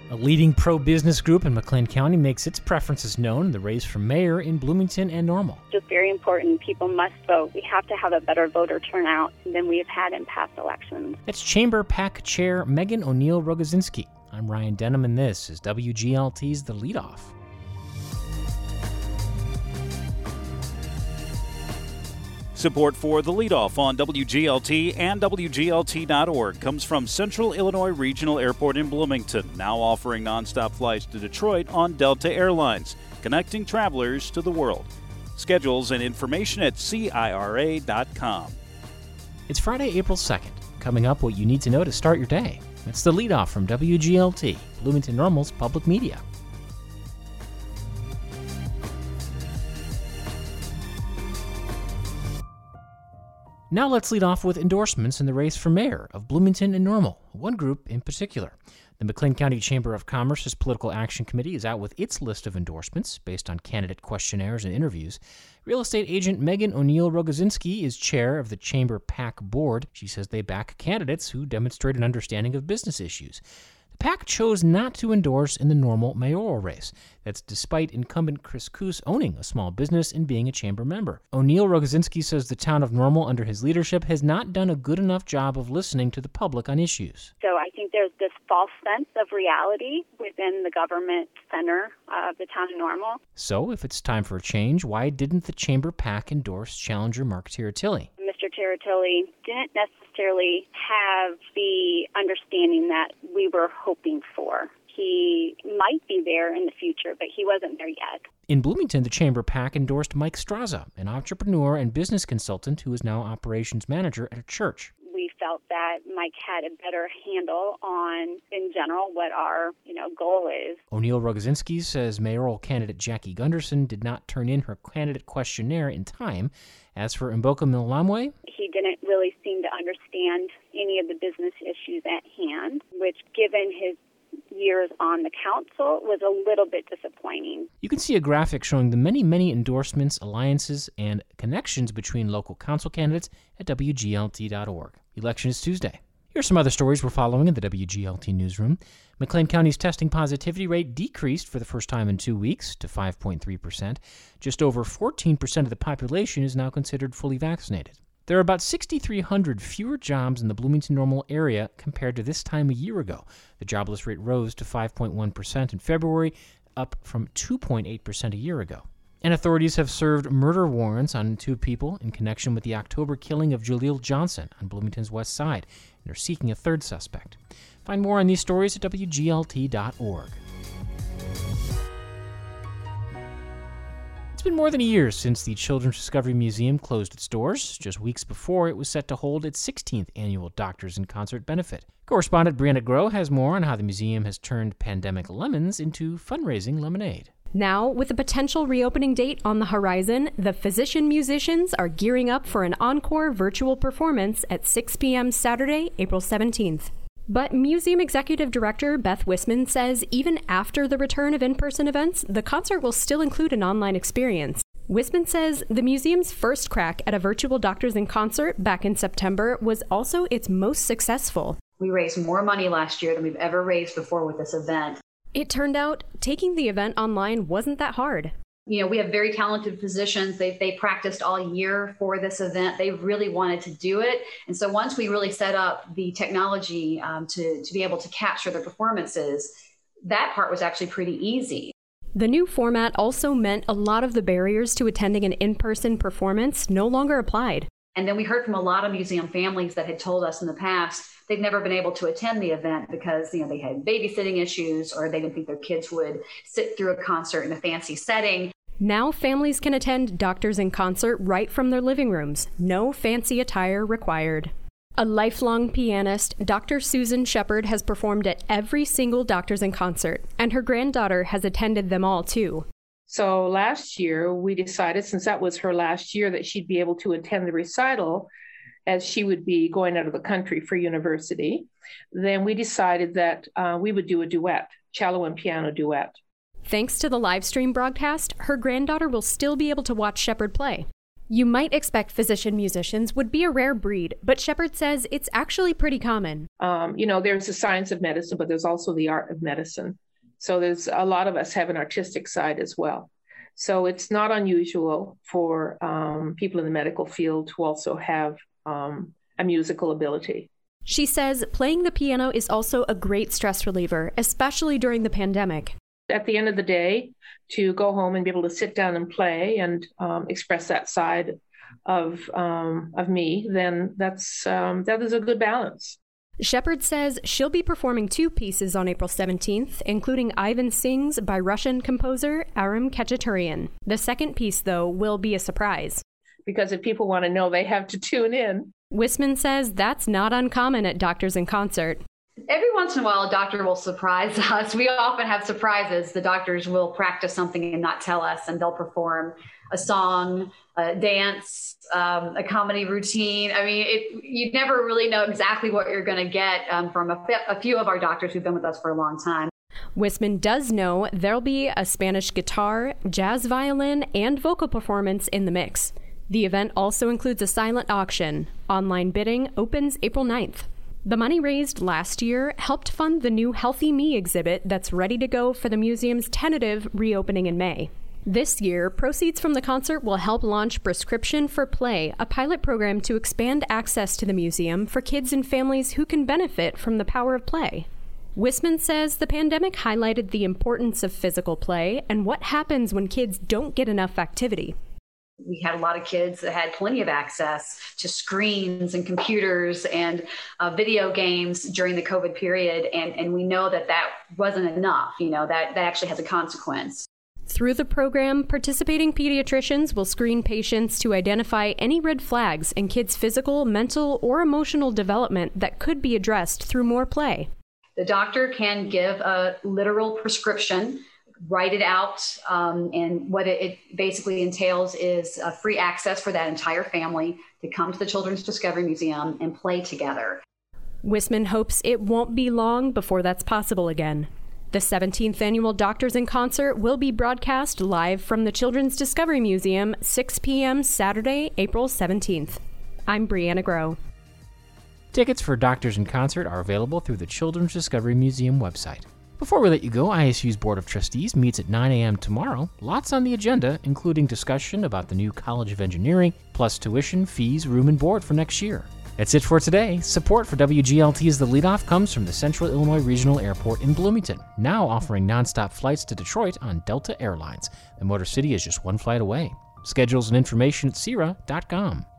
A leading pro-business group in McLean County makes its preferences known in the race for mayor in Bloomington and Normal. It's very important. People must vote. We have to have a better voter turnout than we have had in past elections. That's Chamber PAC Chair Megan O'Neill Rogozinski. I'm Ryan Denham, and this is WGLT's The Leadoff. Support for The Leadoff on WGLT and WGLT.org comes from Central Illinois Regional Airport in Bloomington, now offering nonstop flights to Detroit on Delta Airlines, connecting travelers to the world. Schedules and information at CIRA.com. It's Friday, April 2nd. Coming up, what you need to know to start your day. It's The Leadoff from WGLT, Bloomington Normal's public media. Now let's lead off with endorsements in the race for mayor of Bloomington and Normal, one group in particular. The McLean County Chamber of Commerce's Political Action Committee is out with its list of endorsements based on candidate questionnaires and interviews. Real estate agent Megan O'Neill Rogozinski is chair of the Chamber PAC board. She says they back candidates who demonstrate an understanding of business issues. The PAC chose not to endorse in the Normal mayoral race. That's despite incumbent Chris Koos owning a small business and being a chamber member. O'Neill Rogozinski says the town of Normal under his leadership has not done a good enough job of listening to the public on issues. So I think there's this false sense of reality within the government center of the town of Normal. So if it's time for a change, why didn't the Chamber PAC endorse challenger Mark Tiratilli? Mr. Tiratilli didn't necessarily have the understanding that we were hoping for. He might be there in the future, but he wasn't there yet. In Bloomington, the Chamber PAC endorsed Mike Straza, an entrepreneur and business consultant who is now operations manager at a church. We felt that Mike had a better handle on, in general, what our goal is. O'Neill Rogozinski says mayoral candidate Jackie Gunderson did not turn in her candidate questionnaire in time. As for Mboka Milamwe, he didn't really seem to understand any of the business issues at hand, which, given his years on the council, was a little bit disappointing. You can see a graphic showing the many endorsements, alliances, and connections between local council candidates at WGLT.org. Election is Tuesday. Here's some other stories we're following in the WGLT newsroom. McLean County's testing positivity rate decreased for the first time in 2 weeks to 5.3%. Just over 14% of the population is now considered fully vaccinated. There are about 6,300 fewer jobs in the Bloomington Normal area compared to this time a year ago. The jobless rate rose to 5.1% in February, up from 2.8% a year ago. And authorities have served murder warrants on 2 people in connection with the October killing of Jaleel Johnson on Bloomington's west side, and they're seeking a third suspect. Find more on these stories at WGLT.org. It's been more than a year since the Children's Discovery Museum closed its doors, just weeks before it was set to hold its 16th annual Doctors in Concert benefit. Correspondent Brianna Groh has more on how the museum has turned pandemic lemons into fundraising lemonade. Now, with a potential reopening date on the horizon, the Physician Musicians are gearing up for an encore virtual performance at 6 p.m. Saturday, April 17th. But Museum Executive Director Beth Wisman says even after the return of in-person events, the concert will still include an online experience. Wisman says the museum's first crack at a virtual Doctors in Concert back in September was also its most successful. We raised more money last year than we've ever raised before with this event. It turned out taking the event online wasn't that hard. We have very talented physicians. They practiced all year for this event. They really wanted to do it. And so once we really set up the technology to be able to capture the performances, that part was actually pretty easy. The new format also meant a lot of the barriers to attending an in-person performance no longer applied. And then we heard from a lot of museum families that had told us in the past they've never been able to attend the event because they had babysitting issues or they didn't think their kids would sit through a concert in a fancy setting. Now families can attend Doctors in Concert right from their living rooms. No fancy attire required. A lifelong pianist, Dr. Susan Shepard has performed at every single Doctors in Concert, and her granddaughter has attended them all too. So last year, we decided, since that was her last year, that she'd be able to attend the recital as she would be going out of the country for university. Then we decided that we would do a duet, cello and piano duet. Thanks to the live stream broadcast, her granddaughter will still be able to watch Shepard play. You might expect physician musicians would be a rare breed, but Shepard says it's actually pretty common. There's the science of medicine, but there's also the art of medicine. So there's a lot of us have an artistic side as well. So it's not unusual for people in the medical field to also have a musical ability. She says playing the piano is also a great stress reliever, especially during the pandemic. At the end of the day, to go home and be able to sit down and play and express that side of me, then that is a good balance. Shepard says she'll be performing 2 pieces on April 17th, including Ivan Sings by Russian composer Aram Khachaturian. The second piece, though, will be a surprise. Because if people want to know, they have to tune in. Wisman says that's not uncommon at Doctors in Concert. Every once in a while, a doctor will surprise us. We often have surprises. The doctors will practice something and not tell us, and they'll perform a song, a dance, a comedy routine. I mean, you never really know exactly what you're going to get from a few of our doctors who've been with us for a long time. Wisman does know there'll be a Spanish guitar, jazz violin, and vocal performance in the mix. The event also includes a silent auction. Online bidding opens April 9th. The money raised last year helped fund the new Healthy Me exhibit that's ready to go for the museum's tentative reopening in May. This year, proceeds from the concert will help launch Prescription for Play, a pilot program to expand access to the museum for kids and families who can benefit from the power of play. Wisman says the pandemic highlighted the importance of physical play and what happens when kids don't get enough activity. We had a lot of kids that had plenty of access to screens and computers and video games during the COVID period. And we know that wasn't enough, that actually has a consequence. Through the program, participating pediatricians will screen patients to identify any red flags in kids' physical, mental, or emotional development that could be addressed through more play. The doctor can give a literal prescription, write it out, and what it basically entails is free access for that entire family to come to the Children's Discovery Museum and play together. Wisman hopes it won't be long before that's possible again. The 17th annual Doctors in Concert will be broadcast live from the Children's Discovery Museum, 6 p.m. Saturday, April 17th. I'm Brianna Groh. Tickets for Doctors in Concert are available through the Children's Discovery Museum website. Before we let you go, ISU's Board of Trustees meets at 9 a.m. tomorrow. Lots on the agenda, including discussion about the new College of Engineering, plus tuition, fees, room and board for next year. That's it for today. Support for WGLT as the leadoff comes from the Central Illinois Regional Airport in Bloomington, now offering nonstop flights to Detroit on Delta Airlines. The Motor City is just one flight away. Schedules and information at CIRA.com.